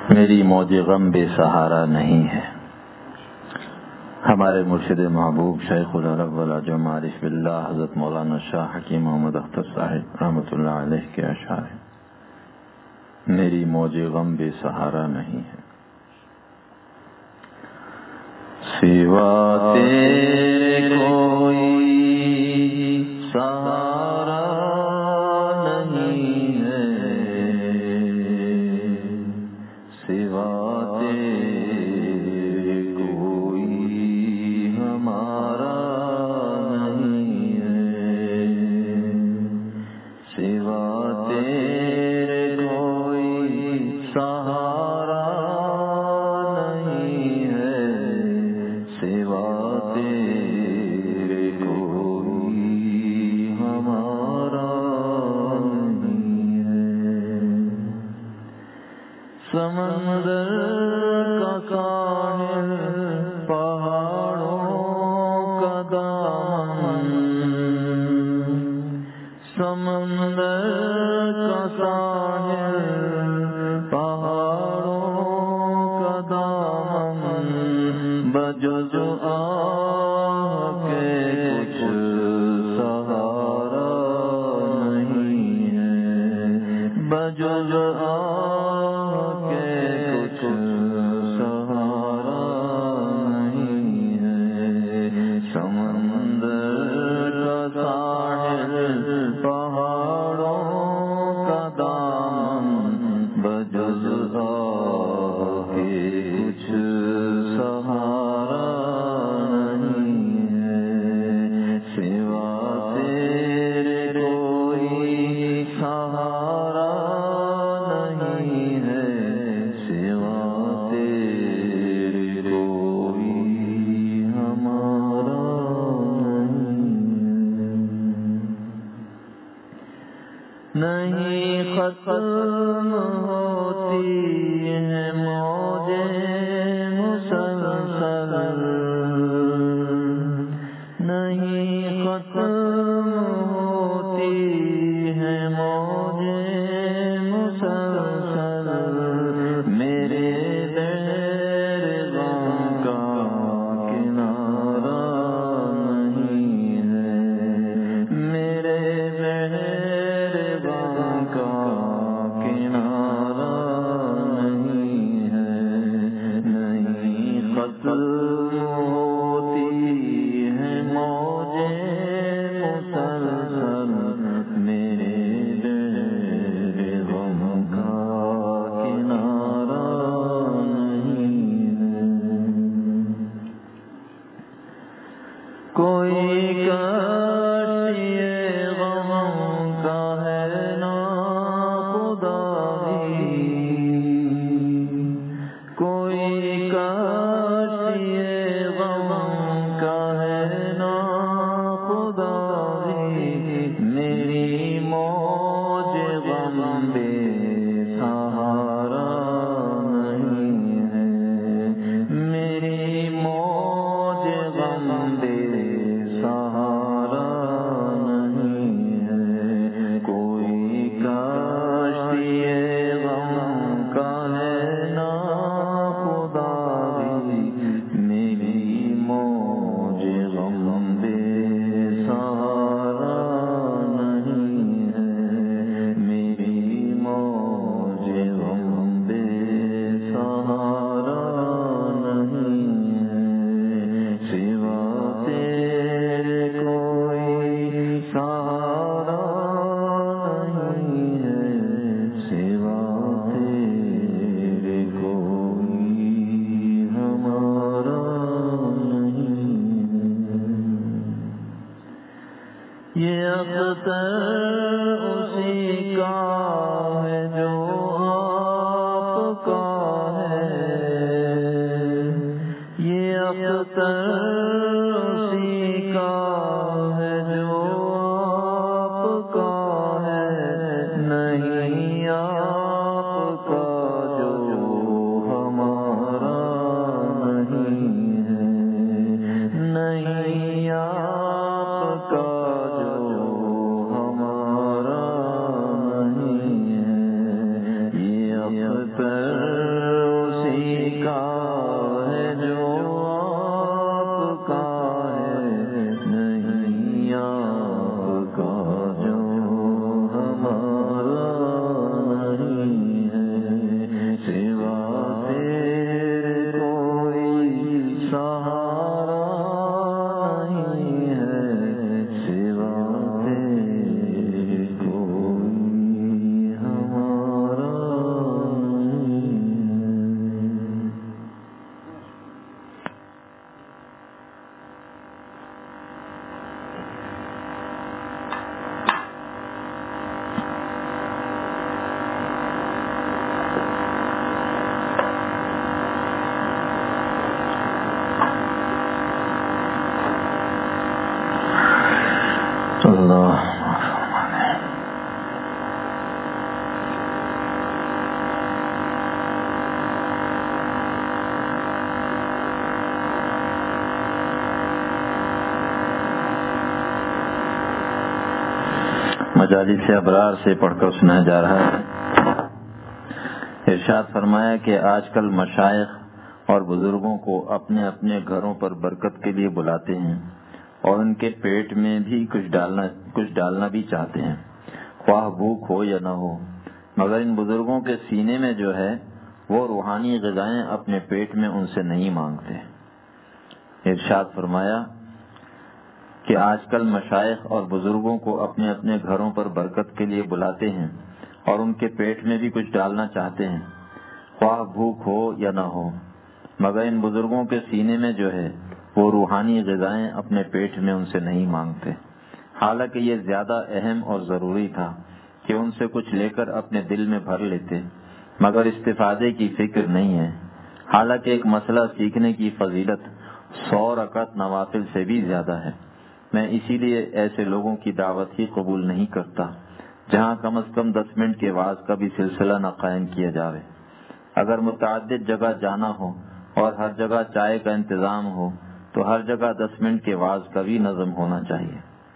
میری موج غم بے سہارا نہیں ہے۔ ہمارے مرشد محبوب شیخ العرب والعجم عارف باللہ حضرت مولانا شاہ حکیم محمد اختر صاحب رحمۃ اللہ علیہ کے اشعار ہیں، میری موج غم بے سہارا نہیں ہے، سوا تیرے کوئی سہارا نہیں ہے، سوا تیرے کوئی ہمارا نہیں ہے، سوا تیرے کوئی سہارا نہیں ہے، سوا تیرے کوئی ہمارا نہیں ہے، سمندر کا ساحل پہاڑوں کا دامن، سمندر کا ساحل پہاڑوں کا دامن، بجز آہ کے کچھ سہارا نہیں ہے، بجز آہ کے کچھ سہارا نہیں ہے، سمندر کا ساحل پہاڑوں کا دامن، بجز آہ کے کچھ سہارا نہیں ہے، سوا تیرے کوئی سہارا نہیں ہے، سوا تیرے کوئی ہمارا نہیں، ختم ہوتی ہے موجیں مسلسل، نہیں ختم ہوتی ہے موجیں مسلسل، میرے دیر غم کا کنارہ نہیں ہے، میرے دیر غم کا کنارہ نہیں ہے، نہیں ختم ہوتی ہے موجیں مسلسل، میرے دیر غم کا کنارہ نہیں ہے، کوئی کشتی غم کا ہے نا خدا بھی، کوئی کشتی غم کا ہے نا خدا بھی، میری موج غم بے سہارا نہیں ہے، میری موج غم بے سہارا نہیں ہے، کوئی کشتی غم کا ہے نا خدا بھی، میری موج غم بے سہارا نہیں ہے، میری موج غم بے سہارا نہیں ہے، سوا تیرے کوئی سہارا نہیں ہے، سوا تیرے کوئی ہمارا نہیں ہے، یہ اختر اسی کا ہے جو آپ کا ہے، یہ اختر اسی کا ہے جو آپ کا ہے، نہیں آپ کا جو ہمارا نہیں ہے، نہیں آپ کا جو ہمارا نہیں ہے، یہ اختر مجالس ابرار سے پڑھ کر سنایا جا رہا ہے۔ ارشاد فرمایا کہ آج کل مشائخ اور بزرگوں کو اپنے اپنے گھروں پر برکت کے لیے بلاتے ہیں اور ان کے پیٹ میں بھی کچھ ڈالنا بھی چاہتے ہیں، خواہ بھوک ہو یا نہ ہو، مگر ان بزرگوں کے سینے میں جو ہے وہ روحانی غذائیں اپنے پیٹ میں ان سے نہیں مانگتے۔ ارشاد فرمایا کہ آج کل مشائخ اور بزرگوں کو اپنے اپنے گھروں پر برکت کے لیے بلاتے ہیں اور ان کے پیٹ میں بھی کچھ ڈالنا چاہتے ہیں، خواہ بھوک ہو یا نہ ہو، مگر ان بزرگوں کے سینے میں جو ہے وہ روحانی غذائیں اپنے پیٹ میں ان سے نہیں مانگتے۔ حالانکہ یہ زیادہ اہم اور ضروری تھا کہ ان سے کچھ لے کر اپنے دل میں بھر لیتے، مگر استفادے کی فکر نہیں ہے۔ حالانکہ ایک مسئلہ سیکھنے کی فضیلت 100 رکعت نوافل سے بھی زیادہ ہے۔ میں اسی لیے ایسے لوگوں کی دعوت ہی قبول نہیں کرتا جہاں کم از کم 10 منٹ کے وعظ کا بھی سلسلہ نہ قائم کیا جاوے۔ اگر متعدد جگہ جانا ہو اور ہر جگہ چائے کا انتظام ہو تو ہر جگہ 10 منٹ کے وعظ کا بھی نظم ہونا چاہیے۔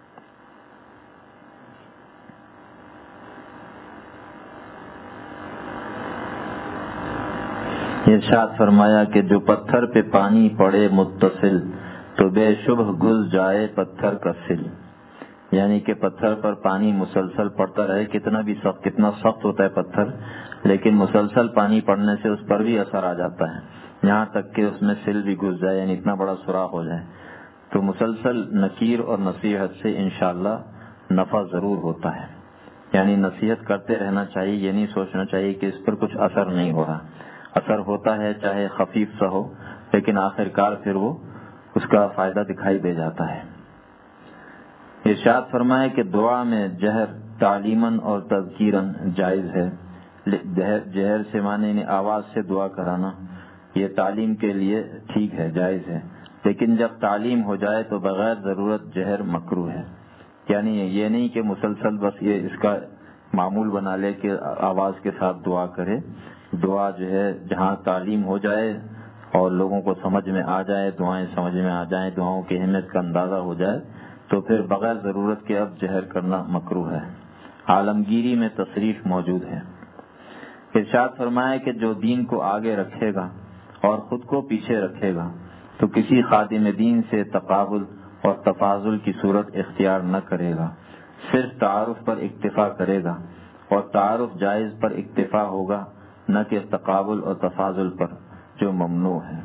ارشاد فرمایا کہ جو پتھر پہ پانی پڑے متصل تو بے شبہ گل جائے پتھر کا سل، یعنی کہ پتھر پر پانی مسلسل پڑتا رہے، کتنا سخت ہوتا ہے پتھر، لیکن مسلسل پانی پڑنے سے اس پر بھی اثر آ جاتا ہے، یہاں تک کہ اس میں سل بھی گھس جائے، یعنی اتنا بڑا سوراخ ہو جائے۔ تو مسلسل نکیر اور نصیحت سے انشاءاللہ نفع ضرور ہوتا ہے، یعنی نصیحت کرتے رہنا چاہیے، یہ نہیں سوچنا چاہیے کہ اس پر کچھ اثر نہیں ہو رہا، اثر ہوتا ہے چاہے خفیف سا ہو، لیکن آخر کار پھر وہ اس کا فائدہ دکھائی دے جاتا ہے۔ ارشاد فرمائے کہ دعا میں جہر تعلیماً اور تذکیراً جائز ہے۔ جہر سے معنی آواز سے دعا کرانا، یہ تعلیم کے لیے ٹھیک ہے، جائز ہے، لیکن جب تعلیم ہو جائے تو بغیر ضرورت جہر مکروہ ہے۔ یعنی یہ نہیں کہ مسلسل بس یہ اس کا معمول بنا لے کہ آواز کے ساتھ دعا کرے۔ دعا جو ہے جہاں تعلیم ہو جائے اور لوگوں کو سمجھ میں آ جائے، دعائیں سمجھ میں آ جائیں، دعاؤں کی اہمیت کا اندازہ ہو جائے تو پھر بغیر ضرورت کے اب جہر کرنا مکروہ ہے۔ عالمگیری میں تصریف موجود ہے۔ ارشاد فرمایا کہ جو دین کو آگے رکھے گا اور خود کو پیچھے رکھے گا تو کسی خادم دین سے تقابل اور تفاضل کی صورت اختیار نہ کرے گا، صرف تعارف پر اکتفا کرے گا، اور تعارف جائز پر اکتفا ہوگا، نہ کہ تقابل اور تفاضل پر جو ممنوع ہے۔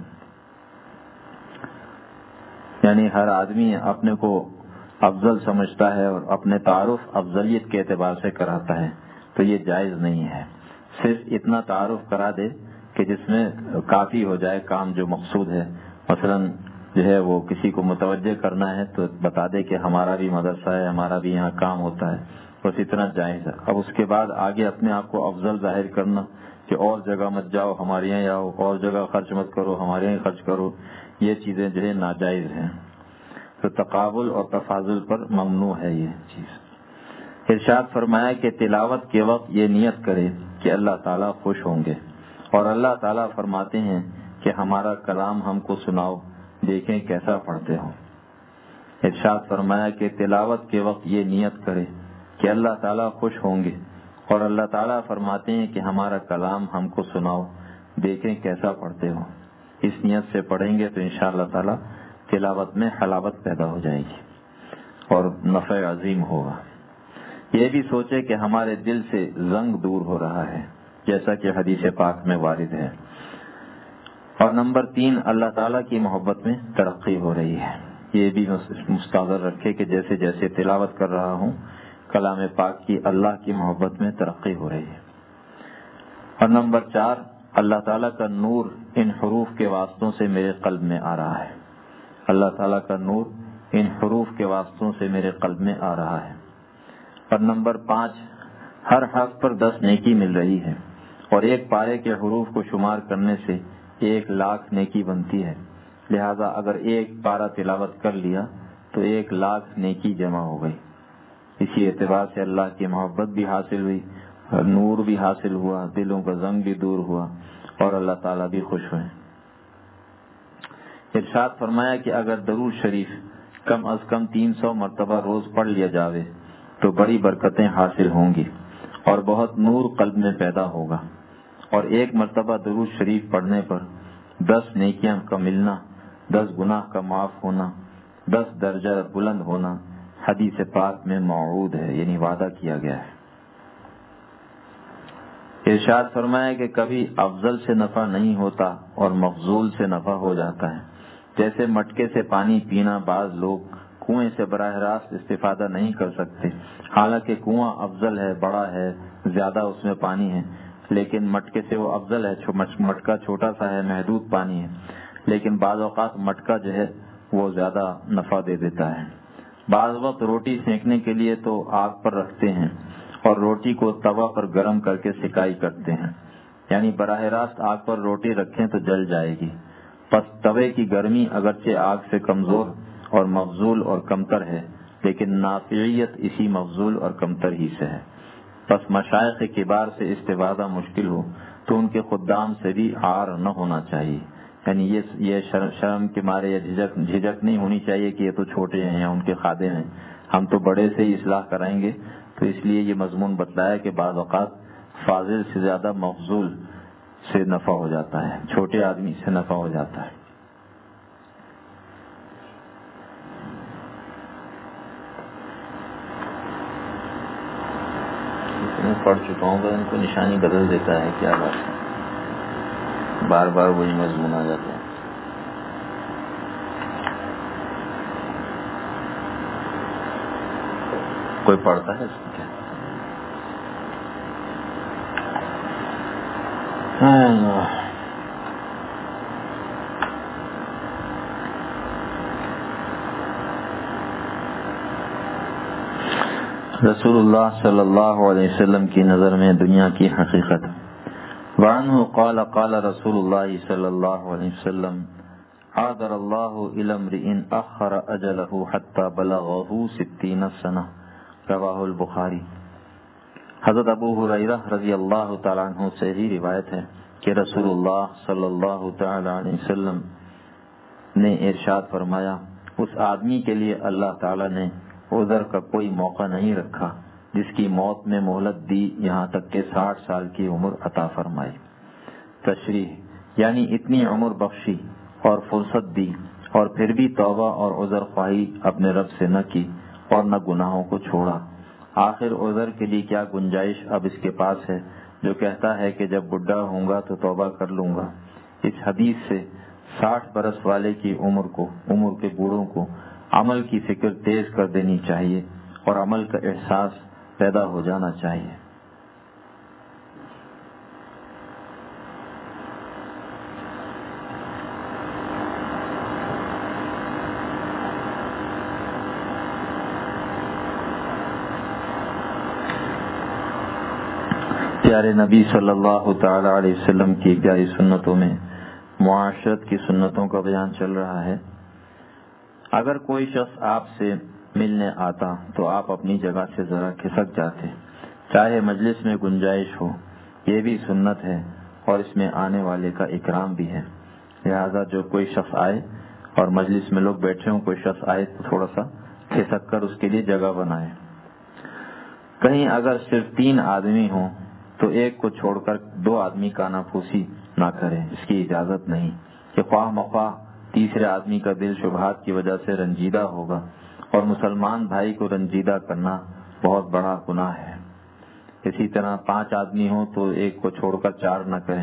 یعنی ہر آدمی اپنے کو افضل سمجھتا ہے اور اپنے تعارف افضلیت کے اعتبار سے کراتا ہے، تو یہ جائز نہیں ہے۔ صرف اتنا تعارف کرا دے کہ جس میں کافی ہو جائے کام جو مقصود ہے، مثلا جو ہے وہ کسی کو متوجہ کرنا ہے تو بتا دے کہ ہمارا بھی مدرسہ ہے، ہمارا بھی یہاں کام ہوتا ہے، بس اتنا جائز ہے۔ اب اس کے بعد آگے اپنے آپ کو افضل ظاہر کرنا کہ اور جگہ مت جاؤ ہمارے یہاں آؤ، اور جگہ خرچ مت کرو ہمارے یہاں خرچ کرو، یہ چیزیں جو ہے ناجائز ہیں۔ تو تقابل اور تفاضل پر ممنوع ہے یہ چیز۔ ارشاد فرمایا کہ تلاوت کے وقت یہ نیت کرے کہ اللہ تعالیٰ خوش ہوں گے، اور اللہ تعالیٰ فرماتے ہیں کہ ہمارا کلام ہم کو سناؤ، دیکھیں کیسا پڑھتے ہو۔ ارشاد فرمایا کہ تلاوت کے وقت یہ نیت کرے کہ اللہ تعالیٰ خوش ہوں گے، اور اللہ تعالیٰ فرماتے ہیں کہ ہمارا کلام ہم کو سناؤ، دیکھیں کیسا پڑھتے ہو۔ اس نیت سے پڑھیں گے تو انشاءاللہ تعالیٰ تلاوت میں حلاوت پیدا ہو جائے گی اور نفع عظیم ہوگا۔ یہ بھی سوچے کہ ہمارے دل سے زنگ دور ہو رہا ہے، جیسا کہ حدیث پاک میں وارد ہے۔ اور نمبر 3، اللہ تعالیٰ کی محبت میں ترقی ہو رہی ہے۔ یہ بھی مستحضر رکھے کہ جیسے جیسے تلاوت کر رہا ہوں کلام پاک کی، اللہ کی محبت میں ترقی ہو رہی ہے۔ اور نمبر 4، اللہ تعالیٰ کا نور ان حروف کے واسطوں سے میرے قلب میں آ رہا ہے۔ اللہ تعالیٰ کا نور ان حروف کے واسطوں سے میرے قلب میں آ رہا ہے۔ اور نمبر 5، ہر حرف پر 10 نیکی مل رہی ہے، اور ایک پارے کے حروف کو شمار کرنے سے 1,00,000 نیکی بنتی ہے، لہذا اگر ایک پارہ تلاوت کر لیا تو 1,00,000 نیکی جمع ہو گئی۔ اسی اعتبار سے اللہ کی محبت بھی حاصل ہوئی، نور بھی حاصل ہوا، دلوں کا زنگ بھی دور ہوا، اور اللہ تعالیٰ بھی خوش ہوئے۔ ارشاد فرمایا کہ اگر درود شریف کم از کم 300 مرتبہ روز پڑھ لیا جاوے تو بڑی برکتیں حاصل ہوں گی اور بہت نور قلب میں پیدا ہوگا، اور ایک مرتبہ درود شریف پڑھنے پر 10 نیکیاں کا ملنا، 10 گناہ کا معاف ہونا، 10 درجہ بلند ہونا حدیث پاک میں موعود ہے، یعنی وعدہ کیا گیا ہے۔ ارشاد فرمایا کہ کبھی افضل سے نفع نہیں ہوتا اور مفضول سے نفع ہو جاتا ہے۔ جیسے مٹکے سے پانی پینا، بعض لوگ کنویں سے براہ راست استفادہ نہیں کر سکتے، حالانکہ کنواں افضل ہے، بڑا ہے، زیادہ اس میں پانی ہے، لیکن مٹکے سے وہ افضل ہے، مٹکا چھوٹا سا ہے، محدود پانی ہے، لیکن بعض اوقات مٹکا جو ہے وہ زیادہ نفع دے دیتا ہے۔ بعض وقت روٹی سینکنے کے لیے تو آگ پر رکھتے ہیں اور روٹی کو توا پر گرم کر کے سکائی کرتے ہیں، یعنی براہ راست آگ پر روٹی رکھیں تو جل جائے گی۔ پس توے کی گرمی اگرچہ آگ سے کمزور اور مفضول اور کمتر ہے، لیکن نافعیت اسی مفضول اور کمتر ہی سے ہے۔ پس مشائخ کبار سے استفادہ مشکل ہو تو ان کے خدام سے بھی عار نہ ہونا چاہیے، یعنی یہ شرم کے مارے یا جھجک نہیں ہونی چاہیے کہ یہ تو چھوٹے ہیں یا ان کے خادم ہیں، ہم تو بڑے سے ہی اصلاح کرائیں گے۔ تو اس لیے یہ مضمون بتلایا کہ بعض اوقات فاضل سے زیادہ مفضول سے نفع ہو جاتا ہے، چھوٹے آدمی سے نفع ہو جاتا ہے۔ اتنے پڑھ چکا ہوں گا، ان کو نشانی بدل دیتا ہے، کیا بات ہے، بار بار وہی مضمون آ جاتا ہے۔ کوئی پڑھتا ہے اس کو کیا؟ رسول اللہ صلی اللہ علیہ وسلم کی نظر میں دنیا کی حقیقت۔ وعنہ قال قال رسول اللہ صلی اللہ علیہ وسلم عاذر اللہ الی امرئ اخر اجلہ حتی بلغہ 60 سنہ، رواہ البخاری۔ حضرت ابو ہریرہ رضی اللہ تعالیٰ عنہ سے ہی روایت ہے کہ رسول اللہ صلی اللہ تعالیٰ علیہ وسلم نے ارشاد فرمایا، اس آدمی کے لیے اللہ تعالیٰ نے عذر کا کوئی موقع نہیں رکھا جس کی موت میں مہلت دی یہاں تک کہ 60 سال کی عمر عطا فرمائی۔ تشریح یعنی اتنی عمر بخشی اور فرصت دی اور پھر بھی توبہ اور عذر خواہی اپنے رب سے نہ کی اور نہ گناہوں کو چھوڑا۔ آخر عذر کے لیے کیا گنجائش اب اس کے پاس ہے جو کہتا ہے کہ جب بڈھا ہوں گا تو توبہ کر لوں گا۔ اس حدیث سے 60 برس والے کی عمر کے بوڑھوں کو عمل کی فکر تیز کر دینی چاہیے اور عمل کا احساس پیدا ہو جانا چاہیے۔ پیارے نبی صلی اللہ تعالی علیہ وسلم کی پیاری سنتوں میں معاشرت کی سنتوں کا بیان چل رہا ہے۔ اگر کوئی شخص آپ سے ملنے آتا تو آپ اپنی جگہ سے ذرا کھسک جاتے، چاہے مجلس میں گنجائش ہو، یہ بھی سنت ہے اور اس میں آنے والے کا اکرام بھی ہے۔ لہذا جو کوئی شخص آئے اور مجلس میں لوگ بیٹھے ہوں، کوئی شخص آئے تو تھوڑا سا کھسک کر اس کے لیے جگہ بنائے۔ کہیں اگر صرف 3 آدمی ہوں تو ایک کو چھوڑ کر 2 آدمی کانا پھوسی نہ کریں، اس کی اجازت نہیں کہ خواہ مخواہ تیسرے آدمی کا دل شبہات کی وجہ سے رنجیدہ ہوگا، اور مسلمان بھائی کو رنجیدہ کرنا بہت بڑا گناہ ہے۔ اسی طرح 5 آدمی ہوں تو ایک کو چھوڑ کر 4 نہ کریں۔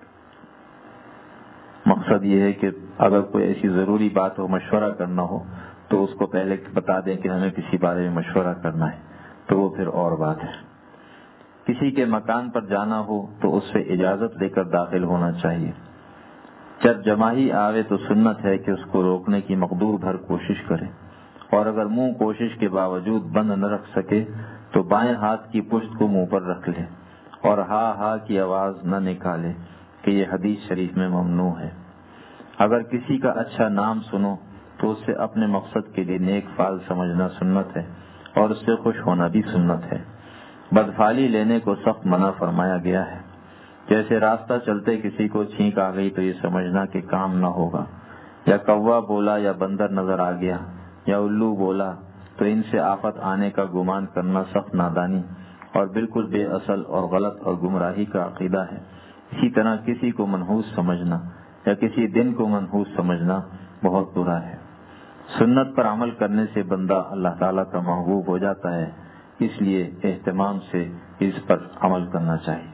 مقصد یہ ہے کہ اگر کوئی ایسی ضروری بات ہو، مشورہ کرنا ہو، تو اس کو پہلے بتا دیں کہ ہمیں کسی بارے میں مشورہ کرنا ہے، تو وہ پھر اور بات ہے۔ کسی کے مکان پر جانا ہو تو اس سے اجازت لے کر داخل ہونا چاہیے۔ جب جماہی آوے تو سنت ہے کہ اس کو روکنے کی مقدور بھر کوشش کرے، اور اگر منہ کوشش کے باوجود بند نہ رکھ سکے تو بائیں ہاتھ کی پشت کو منہ پر رکھ لے اور ہا ہا کی آواز نہ نکالے کہ یہ حدیث شریف میں ممنوع ہے۔ اگر کسی کا اچھا نام سنو تو اس سے اپنے مقصد کے لیے نیک فال سمجھنا سنت ہے، اور اس سے خوش ہونا بھی سنت ہے۔ بدفالی لینے کو سخت منع فرمایا گیا ہے۔ جیسے راستہ چلتے کسی کو چھینک آ گئی تو یہ سمجھنا کہ کام نہ ہوگا، یا کوا بولا یا بندر نظر آ گیا یا الو بولا تو ان سے آفت آنے کا گمان کرنا سخت نادانی اور بالکل بے اصل اور غلط اور گمراہی کا عقیدہ ہے۔ اسی طرح کسی کو منحوس سمجھنا یا کسی دن کو منحوس سمجھنا بہت برا ہے۔ سنت پر عمل کرنے سے بندہ اللہ تعالیٰ کا محبوب ہو جاتا ہے، اس لیے اہتمام سے اس پر عمل کرنا چاہیے۔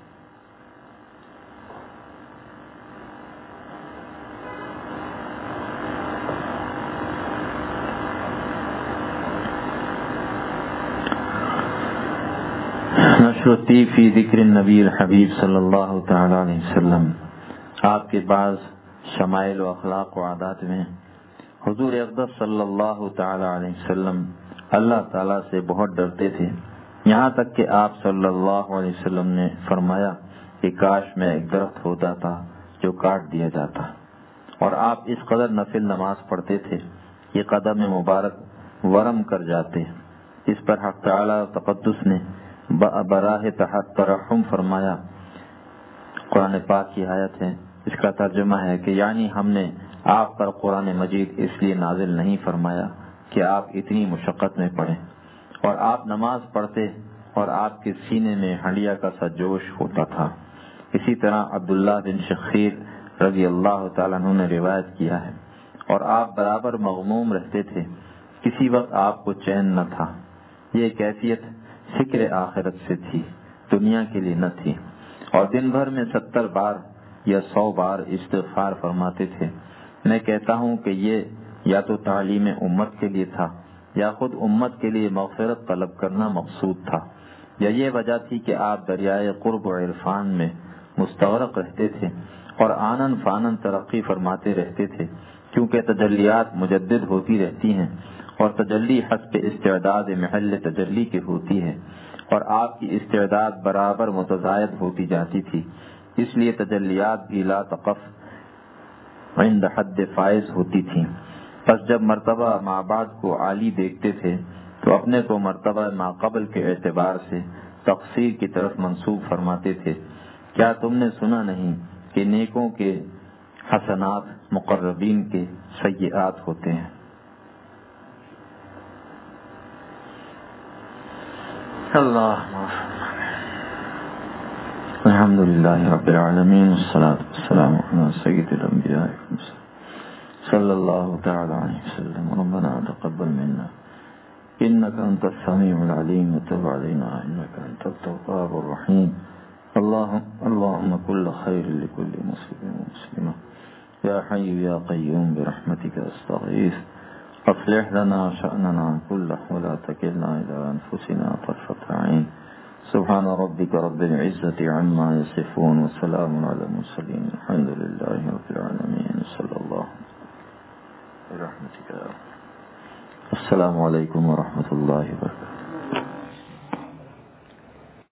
نشرتی فی ذکر النبی الحبیب صلی اللہ تعالی علیہ وسلم۔ آپ کے بعض شمائل و اخلاق و عادات میں حضور اقدس صلی اللہ تعالی علیہ وسلم اللہ تعالیٰ سے بہت ڈرتے تھے، یہاں تک کہ آپ صلی اللہ علیہ وسلم نے فرمایا کہ کاش میں ایک درخت ہوتا تھا جو کاٹ دیا جاتا، اور آپ اس قدر نفل نماز پڑھتے تھے کہ قدم مبارک ورم کر جاتے۔ اس پر حق تعالیٰ تقدس نے براہ تحت ترحم فرمایا۔ قرآن پاک کی آیت ہے، اس کا ترجمہ ہے کہ یعنی ہم نے آپ پر قرآن مجید اس لیے نازل نہیں فرمایا کہ آپ اتنی مشقت میں پڑھیں، اور آپ نماز پڑھتے اور آپ کے سینے میں ہنڈیا کا سا جوش ہوتا تھا۔ اسی طرح عبداللہ بن شخیر رضی اللہ تعالیٰ عنہ نے روایت کیا ہے، اور آپ برابر مغموم رہتے تھے، کسی وقت آپ کو چین نہ تھا۔ یہ کیفیت فکر آخرت سے تھی، دنیا کے لیے نہ تھی، اور دن بھر میں 70 بار یا 100 بار استغفار فرماتے تھے۔ میں کہتا ہوں کہ یہ یا تو تعلیم امت کے لیے تھا یا خود امت کے لیے مغفرت طلب کرنا مقصود تھا، یا یہ وجہ تھی کہ آپ دریائے قرب و عرفان میں مستغرق رہتے تھے اور آنن فانن ترقی فرماتے رہتے تھے، کیونکہ تجلیات مجدد ہوتی رہتی ہیں اور تجلی حسب استعداد محل تجلی کی ہوتی ہے، اور آپ کی استعداد برابر متزاید ہوتی جاتی تھی، اس لیے تجلیات بھی لا تقف عند حد فائز ہوتی تھیں۔ پس جب مرتبہ ما بعد کو عالی دیکھتے تھے تو اپنے کو مرتبہ ما قبل کے اعتبار سے تقصیر کی طرف منسوب فرماتے تھے۔ کیا تم نے سنا نہیں کہ نیکوں کے حسنات مقربین کے سیئات ہوتے ہیں؟ اللہ الحمدللہ رب العالمین، والصلاة والسلام علی سید الانبیاء صلی اللہ تعالی علیہ وسلم۔ ربنا تقبل منا انک انت السمیع العلیم وتب علینا انک انت التواب الرحیم۔ اللهم كل خير لكل مسلم ومسلمة يا حي يا قيوم برحمتك استغيث اصلح لنا شأننا كله ولا تكلنا إلى أنفسنا طرفة عين سبحان ربك رب العزة عما يصفون وسلام على المرسلين الحمد لله رب العالمين صلى الله برحمتك. السلام علیکم ورحمۃ اللہ وبرکاتہ.